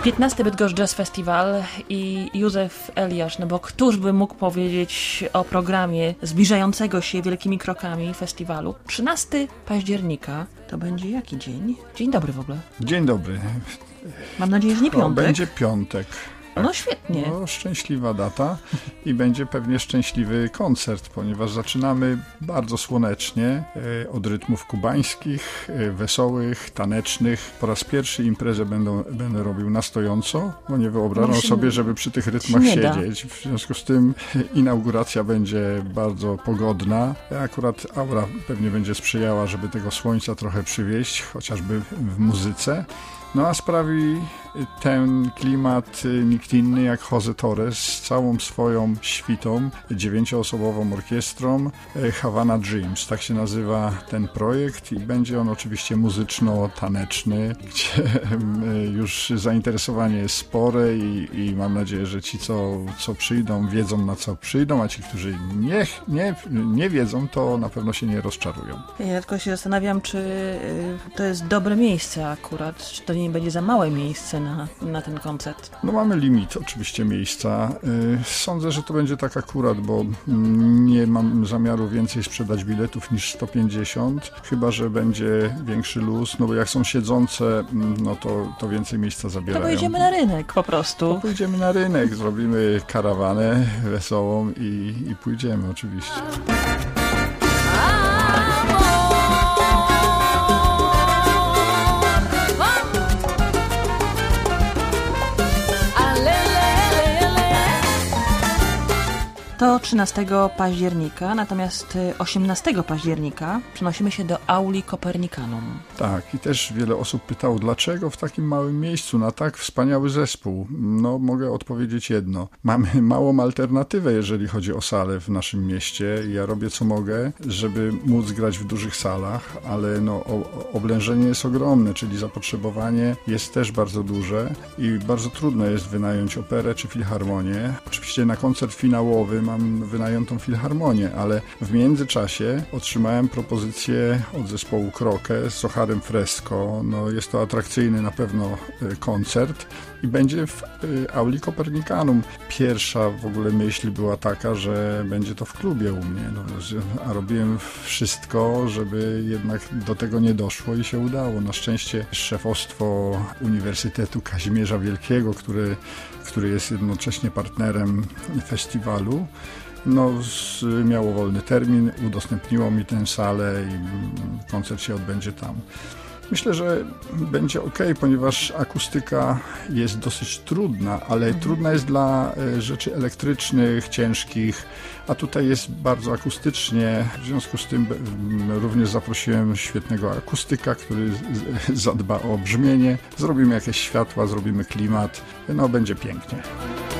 15. Bydgoszcz Jazz Festival i Józef Eliasz, no bo któż by mógł powiedzieć o programie zbliżającego się wielkimi krokami festiwalu. 13 października to będzie jaki dzień? Dzień dobry w ogóle. Dzień dobry. Mam nadzieję, że nie piątek. To będzie piątek. No świetnie. No, szczęśliwa data i będzie pewnie szczęśliwy koncert, ponieważ zaczynamy bardzo słonecznie, od rytmów kubańskich, wesołych, tanecznych. Po raz pierwszy imprezę będę robił na stojąco, bo nie wyobrażam sobie, żeby przy tych rytmach siedzieć. W związku z tym inauguracja będzie bardzo pogodna. Akurat aura pewnie będzie sprzyjała, żeby tego słońca trochę przywieźć, chociażby w muzyce. No a sprawi ten klimat nikt inny jak José Torres z całą swoją świtą, 9-osobową orkiestrą Havana Dreams. Tak się nazywa ten projekt i będzie on oczywiście muzyczno-taneczny, gdzie już zainteresowanie jest spore i mam nadzieję, że ci, co przyjdą, wiedzą na co przyjdą, a ci, którzy nie wiedzą, to na pewno się nie rozczarują. Ja tylko się zastanawiam, czy to jest dobre miejsce akurat, czy to nie będzie za małe miejsce na ten koncert. No mamy limit oczywiście miejsca. Sądzę, że to będzie tak akurat, bo nie mam zamiaru więcej sprzedać biletów niż 150, chyba że będzie większy luz, no bo jak są siedzące, no to więcej miejsca zabierają. To pojedziemy na rynek po prostu. To pójdziemy na rynek, zrobimy karawanę wesołą i pójdziemy oczywiście. To 13 października, natomiast 18 października przenosimy się do Auli Copernicanum. Tak, i też wiele osób pytało, dlaczego w takim małym miejscu na tak wspaniały zespół? No, mogę odpowiedzieć jedno. Mamy małą alternatywę, jeżeli chodzi o salę w naszym mieście. Ja robię co mogę, żeby móc grać w dużych salach, ale no, oblężenie jest ogromne, czyli zapotrzebowanie jest też bardzo duże i bardzo trudno jest wynająć operę czy filharmonię. Oczywiście na koncert finałowy mam wynajętą filharmonię, ale w międzyczasie otrzymałem propozycję od zespołu Krokę z Socharem Fresco. No, jest to atrakcyjny na pewno koncert i będzie w Auli Copernicanum. Pierwsza w ogóle myśl była taka, że będzie to w klubie u mnie, a robiłem wszystko, żeby jednak do tego nie doszło i się udało. Na szczęście szefostwo Uniwersytetu Kazimierza Wielkiego, który jest jednocześnie partnerem festiwalu, miało wolny termin, udostępniło mi tę salę i koncert się odbędzie tam. Myślę, że będzie ok, ponieważ akustyka jest dosyć trudna, ale trudna jest dla rzeczy elektrycznych, ciężkich, a tutaj jest bardzo akustycznie. W związku z tym również zaprosiłem świetnego akustyka, który zadba o brzmienie. Zrobimy jakieś światła, zrobimy klimat, będzie pięknie.